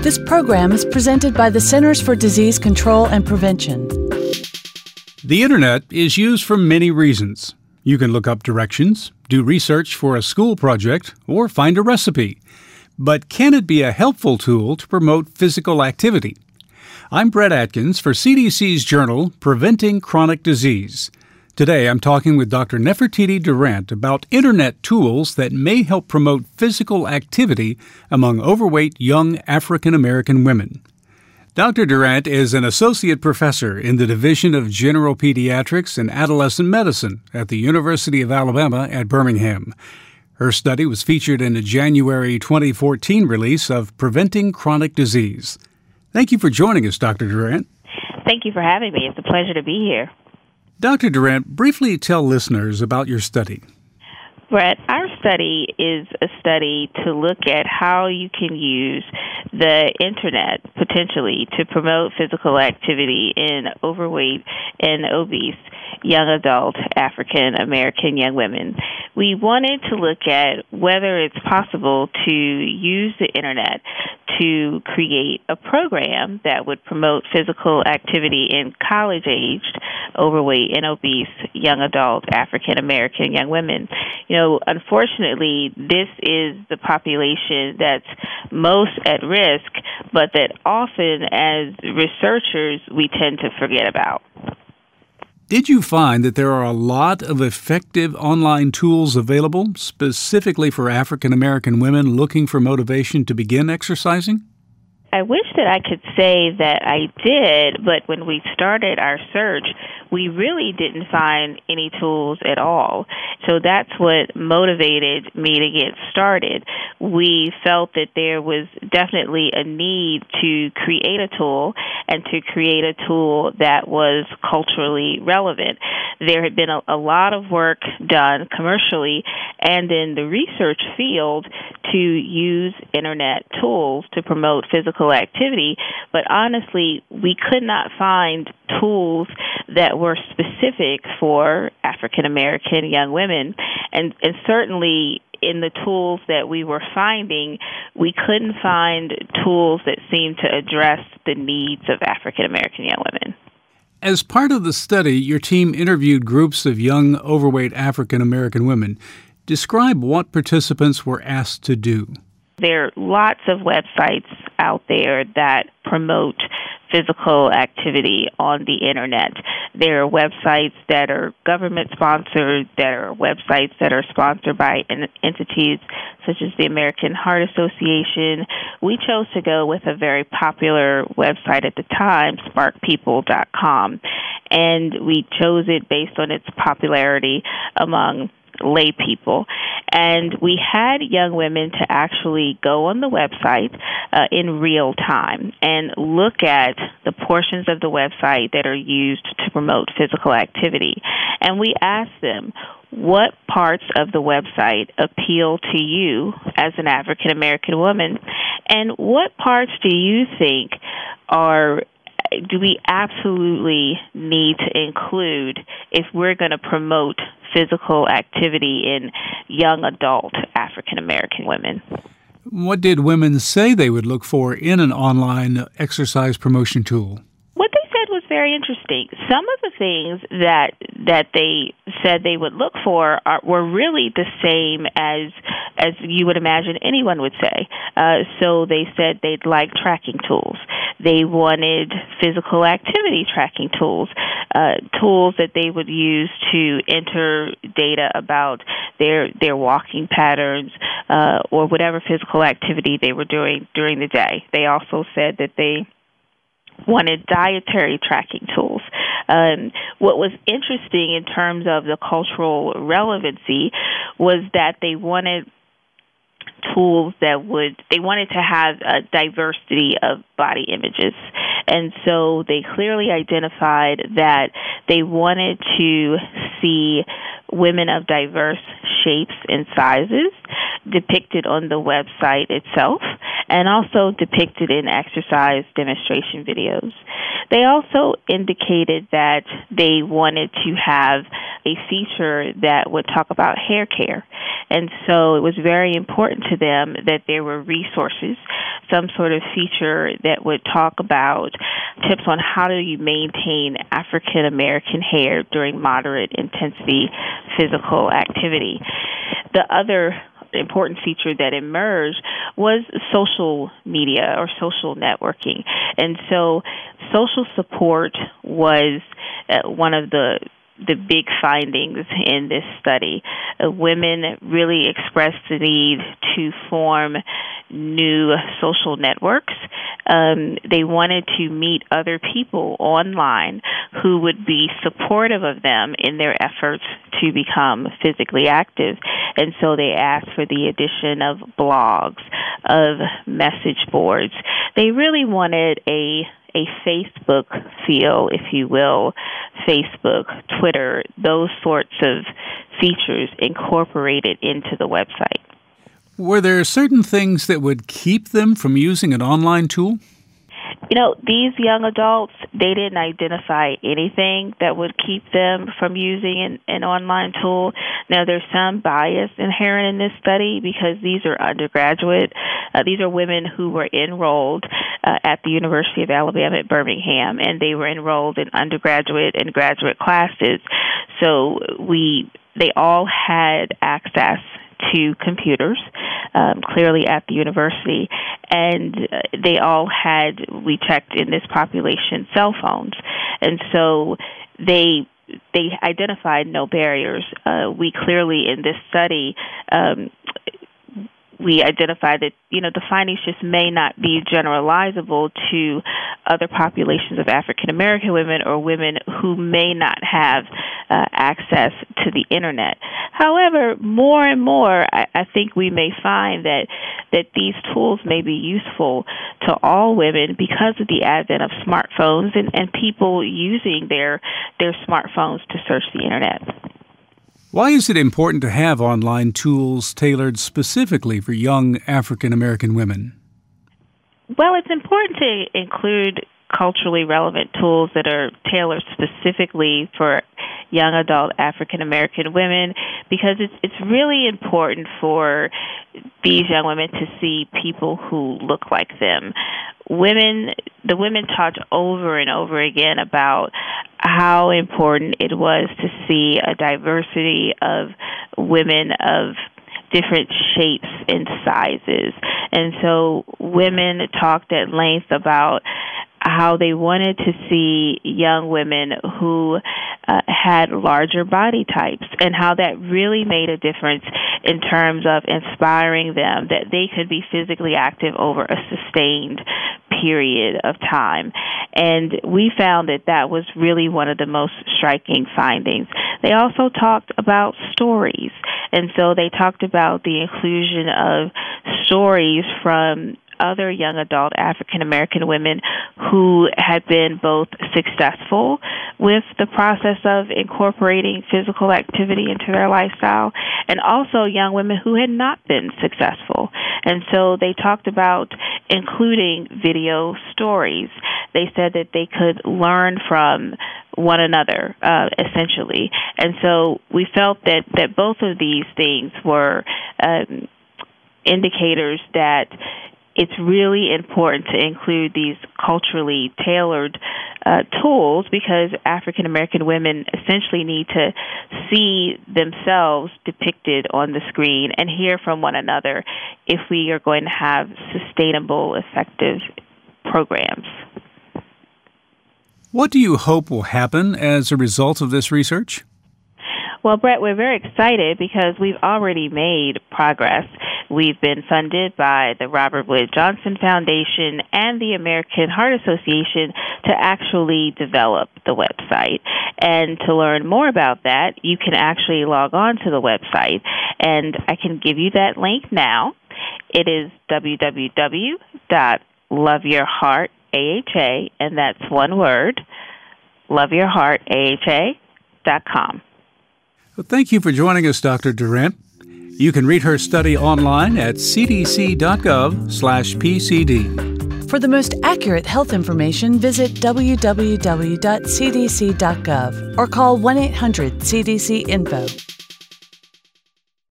This program is presented by the Centers for Disease Control and Prevention. The Internet is used for many reasons. You can look up directions, do research for a school project, or find a recipe. But can it be a helpful tool to promote physical activity? I'm Brett Atkins for CDC's journal, Preventing Chronic Disease. Today I'm talking with Dr. Nefertiti Durant about Internet tools that may help promote physical activity among overweight young African American women. Dr. Durant is an associate professor in the Division of General Pediatrics and Adolescent Medicine at the University of Alabama at Birmingham. Her study was featured in a January 2014 release of Preventing Chronic Disease. Thank you for joining us, Dr. Durant. Thank you for having me. It's a pleasure to be here. Dr. Durant, briefly tell listeners about your study. Brett, our study is a study to look at how you can use the Internet, potentially, to promote physical activity in overweight and obese young adult African American young women. We wanted to look at whether it's possible to use the Internet to create a program that would promote physical activity in college-aged, overweight, and obese young adult African American young women. You know, unfortunately, this is the population that's most at risk, but that often, as researchers, we tend to forget about. Did you find that there are a lot of effective online tools available specifically for African American women looking for motivation to begin exercising? I wish that I could say that I did, but when we started our search, we really didn't find any tools at all. So that's what motivated me to get started. We felt that there was definitely a need to create a tool and to create a tool that was culturally relevant. There had been a lot of work done commercially and in the research field to use Internet tools to promote physical activity, but honestly, we could not find tools that were specific for African American young women, and certainly in the tools that we were finding, we couldn't find tools that seemed to address the needs of African American young women. As part of the study, your team interviewed groups of young, overweight African American women. Describe what participants were asked to do. There are lots of websites out there that promote physical activity on the Internet. There are websites that are government-sponsored. There are websites that are sponsored by entities such as the American Heart Association. We chose to go with a very popular website at the time, sparkpeople.com, and we chose it based on its popularity among lay people. And we had young women to actually go on the website in real time and look at the portions of the website that are used to promote physical activity. And we asked them, what parts of the website appeal to you as an African American woman, and what parts do you think do we absolutely need to include if we're going to promote physical activity in young adult African American women? What did women say they would look for in an online exercise promotion tool? What they said was very interesting. Some of the things that they said they would look for were really the same as you would imagine anyone would say. So they said they'd like tracking tools. They wanted physical activity tracking tools, tools that they would use to enter data about their walking patterns or whatever physical activity they were doing during the day. They also said that they wanted dietary tracking tools. What was interesting in terms of the cultural relevancy was that they wanted tools they wanted to have a diversity of body images. And so they clearly identified that they wanted to see women of diverse shapes and sizes depicted on the website itself and also depicted in exercise demonstration videos. They also indicated that they wanted to have a feature that would talk about hair care. And so it was very important to them that there were resources some sort of feature that would talk about tips on how do you maintain African American hair during moderate intensity physical activity. The other important feature that emerged was social media or social networking. And so social support was one of the big findings in this study. Women really expressed the need to form new social networks. They wanted to meet other people online who would be supportive of them in their efforts to become physically active. And so they asked for the addition of blogs, of message boards. They really wanted a Facebook feel, if you will, Facebook, Twitter, those sorts of features incorporated into the website. Were there certain things that would keep them from using an online tool? You know, these young adults, they didn't identify anything that would keep them from using an online tool. Now, there's some bias inherent in this study because these are undergraduate. These are women who were enrolled at the University of Alabama at Birmingham, and they were enrolled in undergraduate and graduate classes. So they all had access to computers, clearly at the university, and they all had, we checked in this population, cell phones. And so they identified no barriers. We clearly, in this study, we identified that, the findings just may not be generalizable to other populations of African American women or women who may not have access to the Internet. However, more and more, I think we may find that these tools may be useful to all women because of the advent of smartphones and people using their smartphones to search the Internet. Why is it important to have online tools tailored specifically for young African American women? Well, it's important to include culturally relevant tools that are tailored specifically for young adult African American women because it's really important for these young women to see people who look like them. The women talked over and over again about how important it was to see a diversity of women of different shapes and sizes. And so women talked at length about how they wanted to see young women who had larger body types and how that really made a difference in terms of inspiring them that they could be physically active over a sustained period of time. And we found that was really one of the most striking findings. They also talked about stories. And so they talked about the inclusion of stories from other young adult African American women who had been both successful with the process of incorporating physical activity into their lifestyle and also young women who had not been successful. And so they talked about including video stories. They said that they could learn from one another, essentially. And so we felt that both of these things were indicators that it's really important to include these culturally tailored tools because African American women essentially need to see themselves depicted on the screen and hear from one another if we are going to have sustainable, effective programs. What do you hope will happen as a result of this research? Well, Brett, we're very excited because we've already made progress. We've been funded by the Robert Wood Johnson Foundation and the American Heart Association to actually develop the website. And to learn more about that, you can actually log on to the website. And I can give you that link now. It is www.loveyourheartaha, and that's one word, loveyourheartaha.com. Well, thank you for joining us, Dr. Durant. You can read her study online at cdc.gov/PCD. For the most accurate health information, visit www.cdc.gov or call 1-800-CDC-INFO.